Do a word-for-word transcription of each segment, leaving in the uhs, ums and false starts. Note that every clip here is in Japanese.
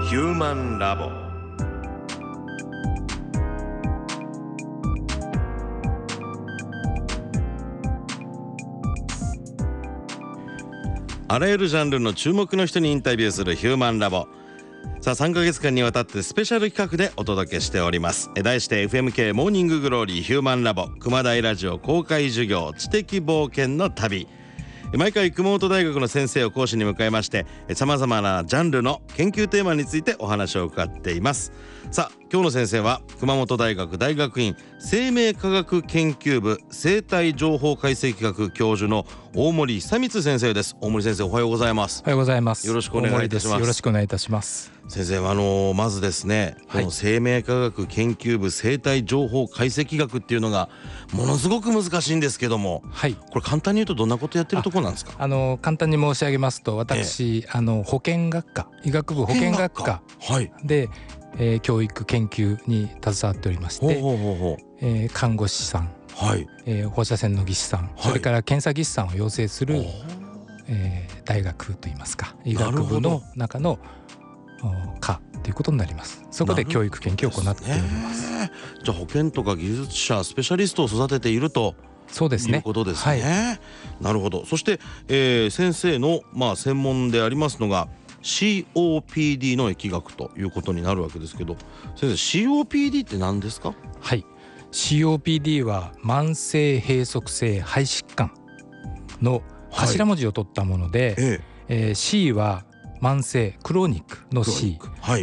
ヒューマンラボ。あらゆるジャンルの注目の人にインタビューするヒューマンラボ。さあさんかげつかんにわたってスペシャル企画でお届けしております。題して エフエムケー モーニンググローリーヒューマンラボ熊谷ラジオ公開授業知的冒険の旅。毎回熊本大学の先生を講師に迎えましてさまざまなジャンルの研究テーマについてお話を伺っています。さあ今日の先生は熊本大学大学院生命科学研究部生態情報解析学教授の大森久光先生です。大森先生、おはようございます。 おはようございます。 よろしくお願いいたします。 よろしくお願いいたします。 先生はあのまずですね、 はい、 この生命科学研究部生態情報解析学っていうのがものすごく難しいんですけども、はい、これ簡単に言うとどんなことやってるところなんですか？ ああの簡単に申し上げますと、私、ええ、あの保健学科医学部保健学科で、えー、教育研究に携わっておりまして、ほうほうほうほう、えー、看護師さん、はい、えー、放射線の技師さん、はい、それから検査技師さんを養成する、えー、大学といいますか医学部の中の科ということになります。そこで教育研究を行っております。 ね、じゃあ保健とか技術者スペシャリストを育てているとそうですね、 いうことですね。はい、なるほど。そして、えー、先生の、まあ、専門でありますのが シーオーピーディー の疫学ということになるわけですけど、先生 シーオーピーディー って何ですか？ はい、シーオーピーディー は慢性閉塞性肺疾患の頭文字を取ったもので、はい、ええー、C は慢性クロニックの C、はい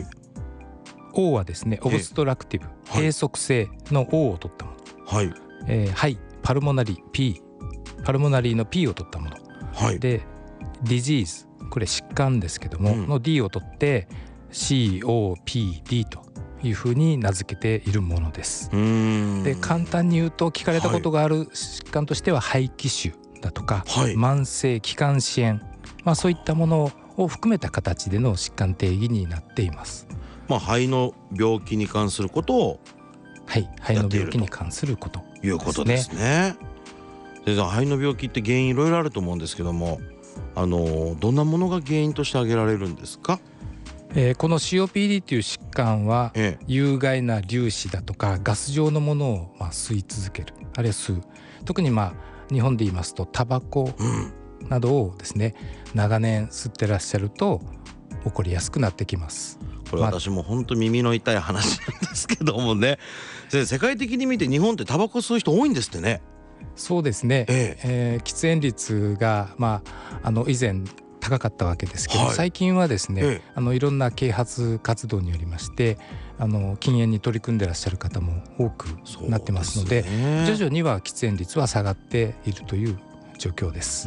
、O はですねオブストラクティブ、はい、閉塞性の O を取ったもの、はい、えー、肺パルモナリー P パルモナリーの P を取ったもの、はい、でディジーズこれ疾患ですけども、うん、の D を取って シーオーピーディー というふうに名付けているものです。うーんで簡単に言うと聞かれたことがある疾患としては、はい、肺気腫だとか、はい、慢性気管支炎、まあ、そういったものを含めた形での疾患定義になっています。 まあ、肺の病気に関することをはい、肺の病気に関することということですね。で肺の病気って原因いろいろあると思うんですけども、あのどんなものが原因として挙げられるんですか？ えー、この シーオーピーディー という疾患は、ええ、有害な粒子だとかガス状のものをまあ吸い続ける、あるいは吸う、特にまあ日本で言いますとタバコなどをですね、うん、長年吸ってらっしゃると起こりやすくなってきます。 これ私も本当耳の痛い話なんですけどもね、世界的に見て日本ってタバコ吸う人多いんですってね。 そうですね、えええー、喫煙率が、まあ、あの以前高かったわけですけど、はい、最近はですね、ええ、あのいろんな啓発活動によりましてあの禁煙に取り組んでらっしゃる方も多くなってますので、ね、徐々には喫煙率は下がっているという状況です。 うん、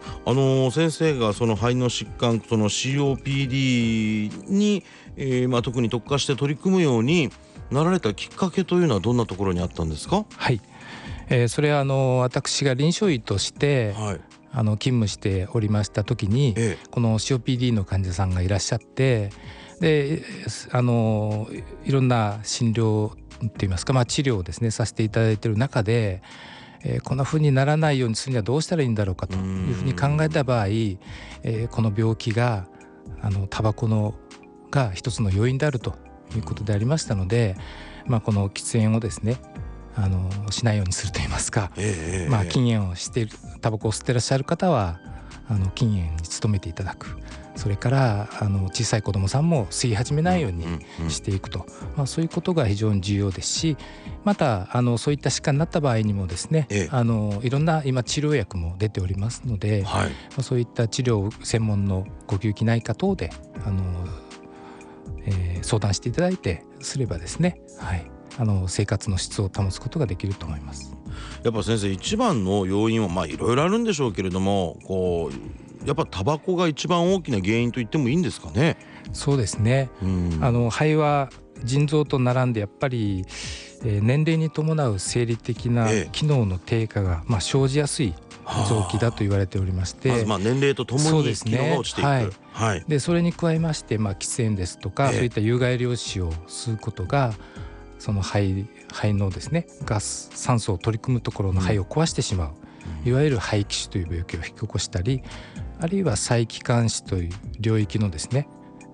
あの先生がその肺の疾患その シーオーピーディー に、えーまあ、特に特化して取り組むようになられたきっかけというのはどんなところにあったんですか？ はい、えー、それはあの私が臨床医として、はい、あの勤務しておりました時に、ええ、この シーオーピーディー の患者さんがいらっしゃって、であのいろんな診療といいますか、まあ、治療をですねさせていただいている中で、えー、こんな風にならないようにするにはどうしたらいいんだろうかというふうに考えた場合、えー、この病気があのタバコのが一つの要因であるということでありましたので、まあ、この喫煙をですねあのしないようにするといいますか、えーまあ、禁煙をしているタバコを吸ってらっしゃる方はあの禁煙に努めていただく、それからあの小さい子どもさんも吸い始めないようにしていくと、まあ、そういうことが非常に重要ですし、またあのそういった疾患になった場合にもですね、ええ、あのいろんな今治療薬も出ておりますので、はい、まあ、そういった治療専門の呼吸器内科等であの、えー、相談していただいてすればですね、はい、あの生活の質を保つことができると思います。 やっぱ先生一番の要因はまあいろいろあるんでしょうけれども、こうやっぱタバコが一番大きな原因と言ってもいいんですかね？ そうですね、うん、あの肺は腎臓と並んでやっぱり、えー、年齢に伴う生理的な機能の低下が、まあ、生じやすい臓器だと言われておりまして、 まずまあ年齢とともに機能が落ちていく、はいはい、 でそれに加えまして、まあ、喫煙ですとか、えー、そういった有害粒子を吸うことがその肺、肺のですねガス酸素を取り組むところの肺を壊してしまう、うん、いわゆる肺気腫という病気を引き起こしたり、あるいは細気管支という領域のですね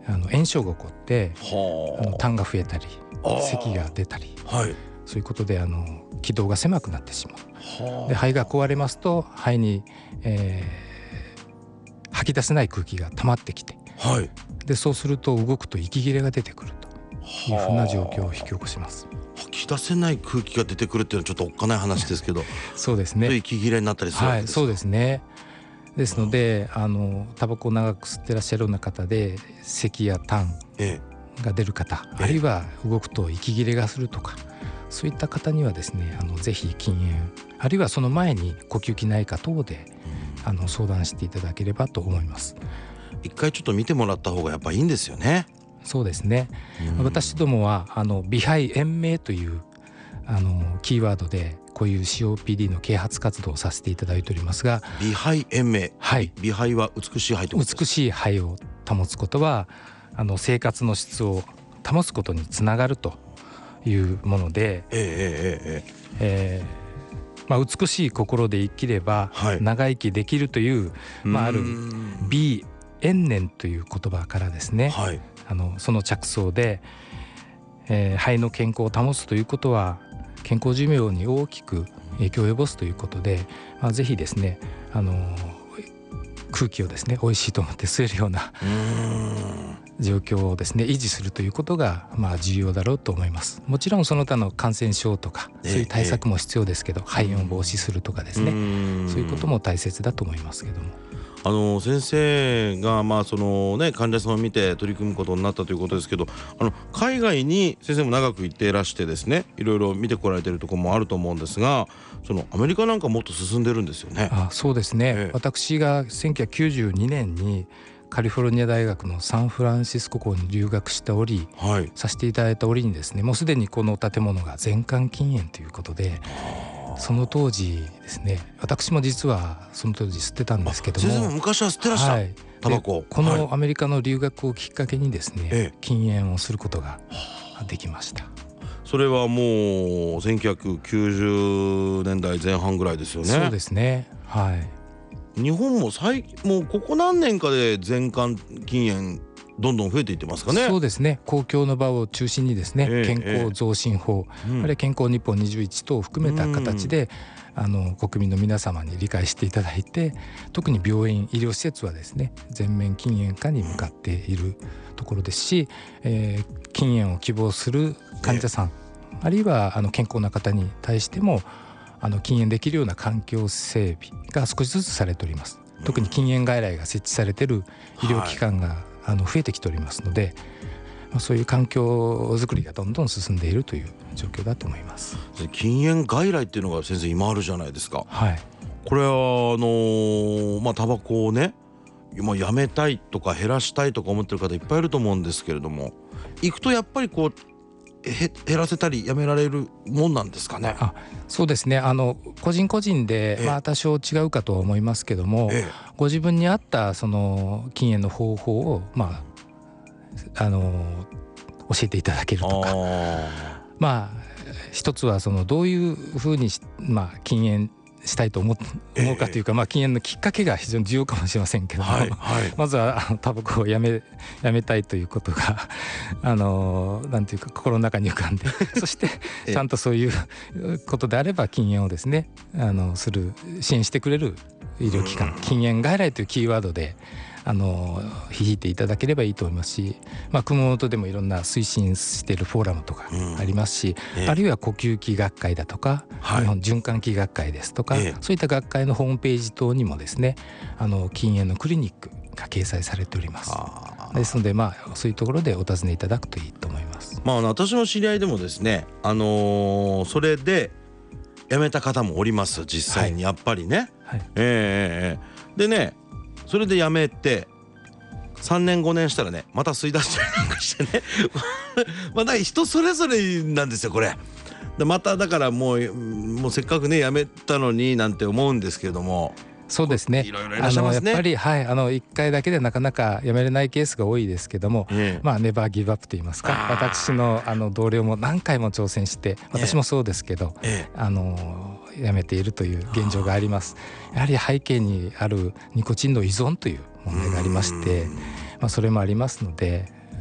あの炎症が起こってあの痰が増えたり咳が出たり、はい、そういうことであの気道が狭くなってしまう。で肺が壊れますと肺に、えー、吐き出せない空気が溜まってきて、はい、でそうすると動くと息切れが出てくるというふうな状況を引き起こします。 吐き出せない空気が出てくるっていうのはちょっとおっかない話ですけどそうですね、 息切れになったりするわけですか。 はい、そうですね。ですのであのタバコを長く吸ってらっしゃるような方で咳や痰が出る方、ええ、あるいは動くと息切れがするとか、そういった方にはですねあのぜひ禁煙、あるいはその前に呼吸器内科等で、うん、あの相談していただければと思います。 一回ちょっと見てもらった方がやっぱいいんですよね。 そうですね、うん、私どもはあの微肺延命というあのキーワードでこういう シーオーピーディー の啓発活動をさせていただいておりますが、 微肺延命、 はい、 微肺は美しい肺ということですか。 美しい肺を保つことはあの生活の質を保つことにつながるというもので、えーえーえーまあ、美しい心で生きれば長生きできるという、はい、まあ、ある美延年という言葉からですね、はい、あのその着想で、えー、肺の健康を保つということは健康寿命に大きく影響を及ぼすということで、まあ、ぜひですねあの空気をですね美味しいと思って吸えるような状況をですね維持するということがまあ重要だろうと思います。もちろんその他の感染症とかそういう対策も必要ですけど、肺炎を防止するとかですね、そういうことも大切だと思いますけども、 あの先生がまあそのね患者さんを見て取り組むことになったということですけど、あの海外に先生も長く行っていらしてですねいろいろ見てこられているところもあると思うんですが、そのアメリカなんかもっと進んでるんですよね。 あ、そうですね、ええ、私がせんきゅうひゃくきゅうじゅうにねんにカリフォルニア大学のサンフランシスコ校に留学した折、はい、させていただいた折にですねもうすでにこの建物が全館禁煙ということで、その当時ですね私も実はその当時吸ってたんですけども、 先生も昔は吸ってらした、はい、タバコ。 このアメリカの留学をきっかけにですね、はい、禁煙をすることができました。 それはもうせんきゅうひゃくきゅうじゅうねんだいぜん半ぐらいですよね。 そうですね、はい。 日本も最もうここ何年かで全館禁煙どんどん増えていってますかね。 そうですね、公共の場を中心にですね、えー、健康増進法、えー、あるいは健康日本にじゅういち等を含めた形で、うん、あの国民の皆様に理解していただいて、特に病院医療施設はですね全面禁煙化に向かっているところですし、えー、禁煙を希望する患者さん、えー、あるいはあの健康な方に対してもあの禁煙できるような環境整備が少しずつされております。特に禁煙外来が設置されている医療機関が、はい、あの増えてきておりますので、そういう環境づくりがどんどん進んでいるという状況だと思います。 禁煙外来っていうのが先生今あるじゃないですか。 はい、 これはあのー、まあタバコをね今やめたいとか減らしたいとか思ってる方いっぱいいると思うんですけれども、行くとやっぱりこうへ減らせたりやめられるもんなんですかね。 あ、そうですね、あの個人個人で、まあ、多少違うかとは思いますけども、ええ、ご自分に合ったその禁煙の方法を、まあ、あの教えていただけるとか、まあ一つはそのどういうふうに、まあ、禁煙したいと思う、思うかというか、まあ、禁煙のきっかけが非常に重要かもしれませんけども、はいはい、まずはあのタバコをやめ、やめたいということがあのなんていうか心の中に浮かんでそしてちゃんとそういうことであれば禁煙をですねあのする支援してくれる医療機関、禁煙外来というキーワードであの引いていただければいいと思いますし、まあ、熊本でもいろんな推進しているフォーラムとかありますし、うんえー、あるいは呼吸器学会だとか、はい、日本循環器学会ですとか、えー、そういった学会のホームページ等にもですねあの禁煙のクリニックが掲載されております。ですので、まあ、そういうところでお尋ねいただくといいと思います。 まあ、私の知り合いでもですね、あのー、それで辞めた方もおります。実際にやっぱりね、はいはい、えー、でねそれで辞めてさんねんごねんしたらねまた吸い出したりなんかしてねまあだから人それぞれなんですよこれで。まただからもう、もうせっかくね辞めたのになんて思うんですけれども。 そうですね、 いろいろいらっしゃいますね。 あのやっぱり、はい、あのいっかいだけでなかなかやめれないケースが多いですけども、ええ、まあネバーギブアップと言いますか、私のあの同僚も何回も挑戦して、私もそうですけど、ええ、あのやめているという現状があります。やはり背景にあるニコチンの依存という問題がありまして、まあ、それもありますので、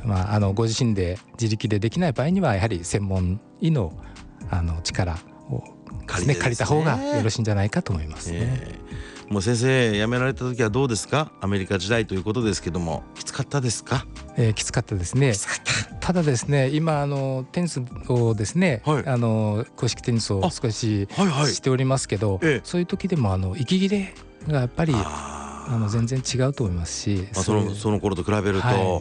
まあ、あのご自身で自力でできない場合にはやはり専門医のあの力をですね、借りた方がよろしいんじゃないかと思いますね。 えー、もう先生辞められた時はどうですか？アメリカ時代ということですけども、きつかったですか？ えー、きつかったですね。 きつかった。 ただですね、今あのテニスをですね、はい、あの公式テニスを少ししておりますけど、はいはい、そういう時でもあの息切れがやっぱりあの全然違うと思いますし、 まあ、そのその頃と比べると、はい、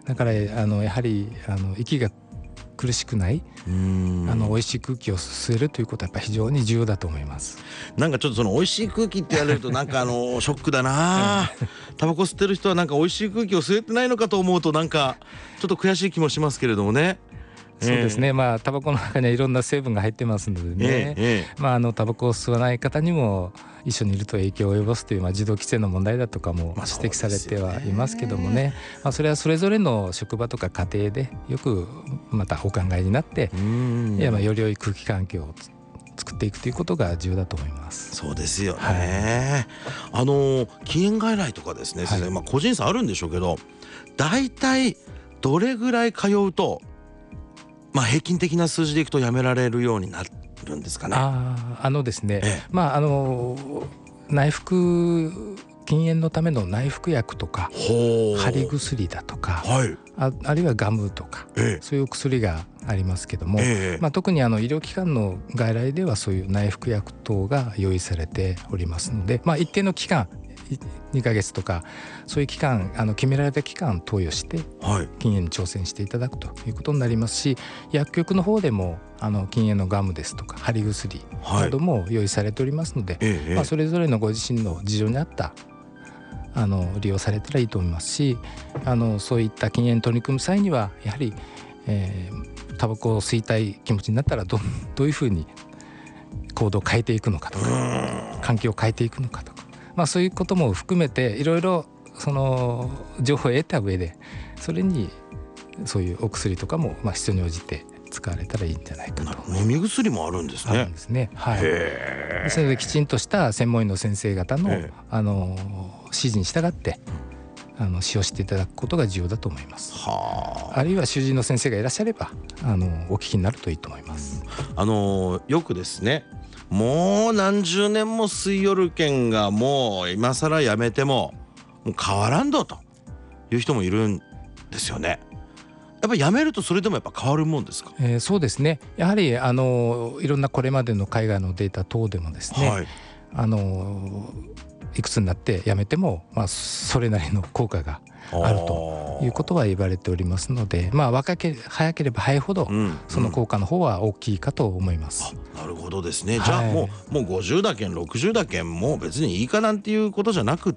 だからあのやはりあの息が苦しくない、あの美味しい空気を吸えるということはやっぱり非常に重要だと思います。 なんかちょっとその美味しい空気って言われるとなんかあのショックだな。タバコ吸ってる人はなんか美味しい空気を吸えてないのかと思うとなんかちょっと悔しい気もしますけれどもね。 そうですね、えー、まあタバコの中にはいろんな成分が入ってますのでね、えーえー、まああのタバコを吸わない方にも一緒にいると影響を及ぼすという、まあ、受動規制の問題だとかも指摘されてはいますけどもね、まあ、それはそれぞれの職場とか家庭でよくまたお考えになって、いやまあより良い空気環境を作っていくということが重要だと思います。 そうですよね、はい、あの禁煙外来とかですね、先生、はい、まあ、個人差あるんでしょうけど、だいたいどれぐらい通うと、まあ、平均的な数字でいくとやめられるようになるんですかね。 ああのですね、ええ、まああの内服禁煙のための内服薬とか貼り薬だとか、はい、あ, あるいはガムとか、ええ、そういう薬がありますけども、ええ、まあ、特にあの医療機関の外来ではそういう内服薬等が用意されておりますので、まあ、一定の期間にかげつとかそういう期間、あの決められた期間投与して禁煙に挑戦していただくということになりますし、薬局の方でもあの禁煙のガムですとか貼り薬なども用意されておりますので、はい、まあ、それぞれのご自身の事情に合ったあの利用されたらいいと思いますし、あのそういった禁煙に取り組む際にはやはり、えー、タバコを吸いたい気持ちになったら ど, どういうふうに行動を変えていくのかとか、環境を変えていくのかとか、まあ、そういうことも含めていろいろその情報を得た上で、それにそういうお薬とかもまあ必要に応じて使われたらいいんじゃないかと。 飲み薬もあるんですね。 あるんですね、はい、それできちんとした専門医の先生方の、あの指示に従ってあの使用していただくことが重要だと思います。はあ、あるいは主治医の先生がいらっしゃればあのお聞きになるといいと思います。 あのよくですね、もう何十年も吸いよるけんがもう今更やめてももう変わらんどという人もいるんですよね。やっぱりやめるとそれでもやっぱ変わるもんですか？ えー、そうですね、やはりあのいろんなこれまでの海外のデータ等でもですね、はい、あのいくつになってやめても、まあ、それなりの効果があるということは言われておりますので、まあ、若け早ければ早いほどその効果の方は大きいかと思います。 うんうん、なるほどですね。じゃあもう、もうごじゅうだけんろくじゅうだけんもう別にいいかなんていうことじゃなくって、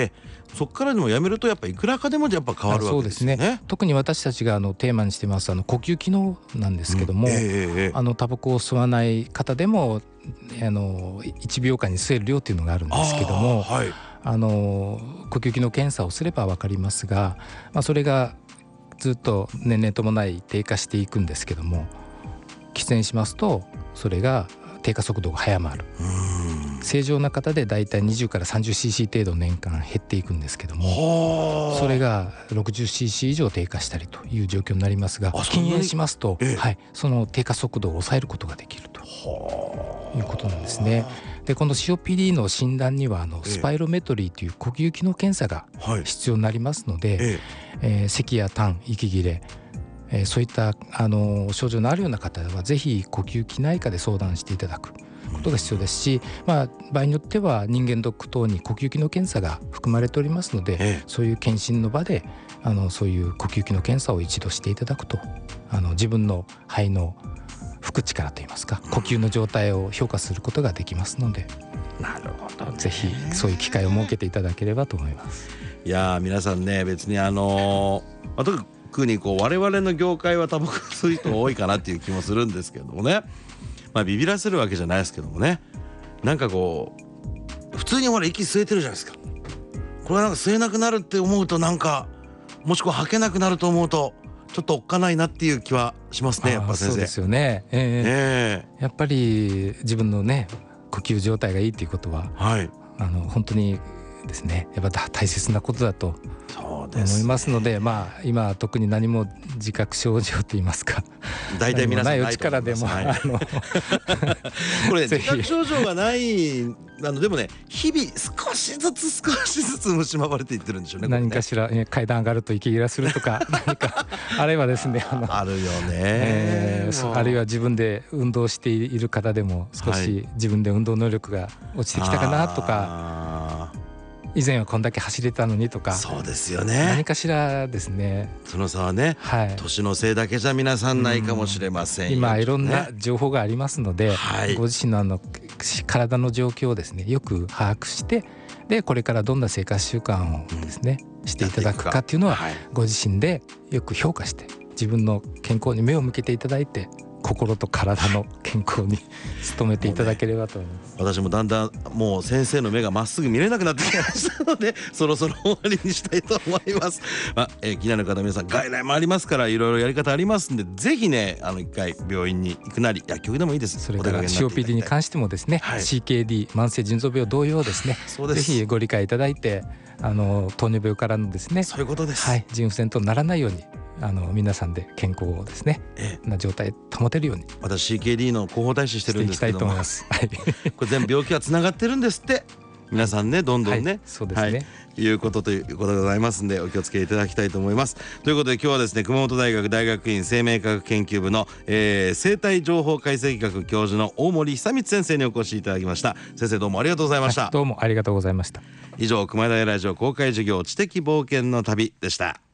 そこからでもやめるとやっぱいくらかでもやっぱ変わるわけですよね。 そうですね。特に私たちがあのテーマにしてますあの呼吸機能なんですけども、うん、えー、あのタバコを吸わない方でもあのいちびょうかんに吸える量というのがあるんですけども、あ、はい、あの呼吸機能検査をすれば分かりますが、まあ、それがずっと年々ともない低下していくんですけども、喫煙しますとそれが低下速度が早まる。正常な方でだいたいにじゅうから さんじゅうシーシー 程度年間減っていくんですけども、それが ろくじゅうシーシー 以上低下したりという状況になりますが、禁煙しますと、ええ、はい、その低下速度を抑えることができるということなんですね。でこの シーオーピーディー の診断にはあのスパイロメトリーという呼吸機能検査が必要になりますので、えええー、咳や痰、息切れ、えー、そういったあの症状のあるような方はぜひ呼吸器内科で相談していただくことが必要ですし、まあ、場合によっては人間ドック等に呼吸器の検査が含まれておりますので、ええ、そういう検診の場であのそういう呼吸器の検査を一度していただくと、あの自分の肺の吹く力といいますか呼吸の状態を評価することができますので、 なるほどね、 ぜひそういう機会を設けていただければと思います。 いや皆さんね、別にあのーまあ、特にこう我々の業界はタバコ吸う人多いかなっていう気もするんですけどもね、まあ、ビビらせるわけじゃないですけどもね、なんかこう普通にほら息吸えてるじゃないですか。これはなんか吸えなくなるって思うと、なんかもしくは吐けなくなると思うとちょっとおっかないなっていう気はしますね。やっぱ先生。 そうですよね、えーえー、やっぱり自分のね呼吸状態がいいっていうことは、はい、あの本当にですねやっぱ大切なことだとそうですね思いますので、まあ今特に何も自覚症状といいますか大体皆さんないお力でも、はい、あのこれ、ね、自覚症状がないあのでもね日々少しずつ少しずつ蝕まれていってるんでしょうね。 何かしら、ね、階段上がると息切れするとか何かあればですね あ, のあるよね、 えー、あるいは自分で運動している方でも少し自分で運動能力が落ちてきたかなとか、以前はこんだけ走れたのにとか、 そうですよね、 何かしらですね。 その差はね、はい、年のせいだけじゃ皆さんないかもしれませんよ、 今いろんな情報がありますので、はい、ご自身のあの体の状況をですねよく把握して、でこれからどんな生活習慣をですね、うん、していただくかっていうのは、はい、ご自身でよく評価して自分の健康に目を向けていただいて、心と体の健康に努めていただければと思います。 もうね、私もだんだんもう先生の目がまっすぐ見れなくなってきましたのでそろそろ終わりにしたいと思います。まあえー、気になる方皆さん外来もありますからいろいろやり方ありますんで、ぜひねあの一回病院に行くなり薬局でもいいです。 それから シーオーピーディー に関してもですね、はい、シーケーディー 慢性腎臓病同様ですね、そうです、ぜひご理解いただいて、あの糖尿病からのですね、 そういうことです、 はい、腎不全とならないようにあの皆さんで健康をですね、ええ、な状態保てるように私 シーケーディー の広報大使してるんですけども、 していきたいと思います、はい、 これ全部病気がつながってるんですって皆さんねどんどんね、はい、 そうですね、はい、 いうことということでございますんでお気をつけいただきたいと思います。ということで今日はですね熊本大学大学院生命科学研究部の、えー、生態情報解析学教授の大森久光先生にお越しいただきました。先生どうもありがとうございました、はい、 どうもありがとうございました。 以上熊谷ラジオ公開授業知的冒険の旅でした。